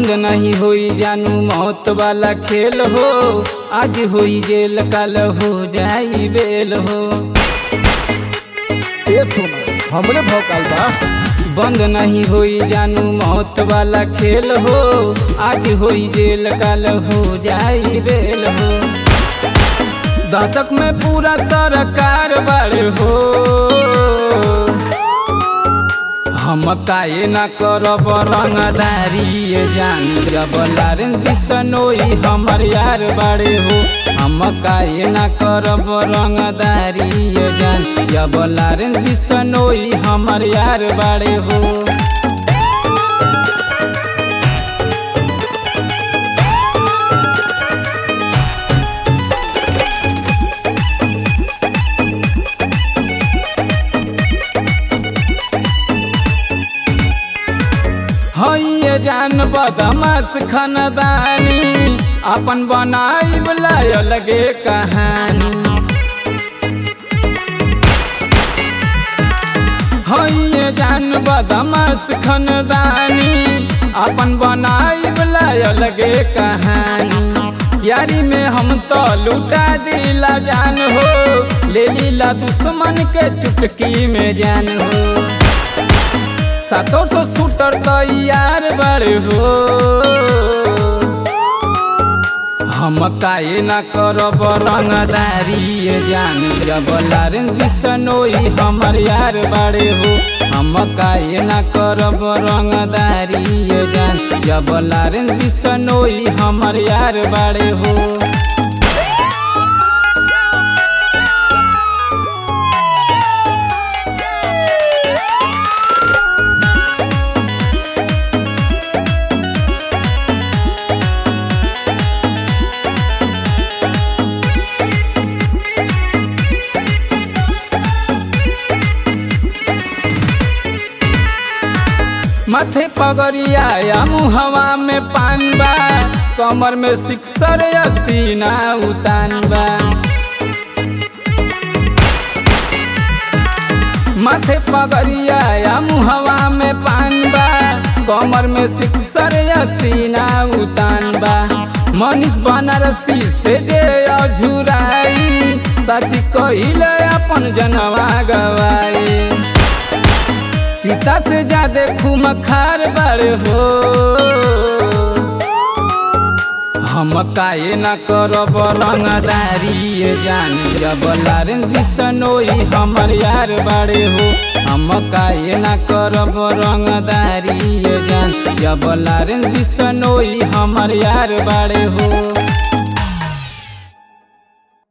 बंद नहीं होई जानू मौत वाला खेल हो। आज होई जेल कल हो जाई बेल हो। ए सुन हमरे भौकाल बा। बंद नहीं होई जानू मौत वाला खेल हो। आज होई जेल कल हो जाई बेल हो। दशक में पूरा सरकार बाड़े हो। हम काहे ना करब रंगदारी ये जान जब लारेंस बिसनोई हमर यार बाड़े हो। हम काहे ना करब रंगदारी ये जान जब लारेंस बिसनोई हमर यार बाड़े हो। ये जान बदमाश खानदानी अपन बनाई बुलाय लगे कहानी। ये जान बदमाश खानदानी अपन बनाई बुलाय लगे कहानी। यारी में हम तो लुटा दिला जान हो। ले लीला दुश्मन के चुटकी में जान हो। 700 शूटर तैयार बड़े हो। हम काहे ना करब रंगदारी ये जान जब लारेंस बिसनोई हमर यार बड़े हो। हम काहे ना करब रंगदारी ये जान जब लारेंस बिसनोई हमर यार बड़े हो। माथे पगड़िया या मुहवा में पान बा। कमर में सिक्सर या सीना उतान बा। माथे पगड़िया या मुहवा में पान बा। कमर में सिक्सर या सीना उतान बा। मनीष बनारसी से जे अझुराई सच कहिले अपन जनवा गवाई। सीता से ज्यादा खूम खार बड़े हो। हम काहे ना करब रंगदारी ये जान जब लारेंस बिसनोई हमर यार बड़े हो। हम काहे ना करब रंगदारी ये जान जब लारेंस बिसनोई हमर यार बड़े हो।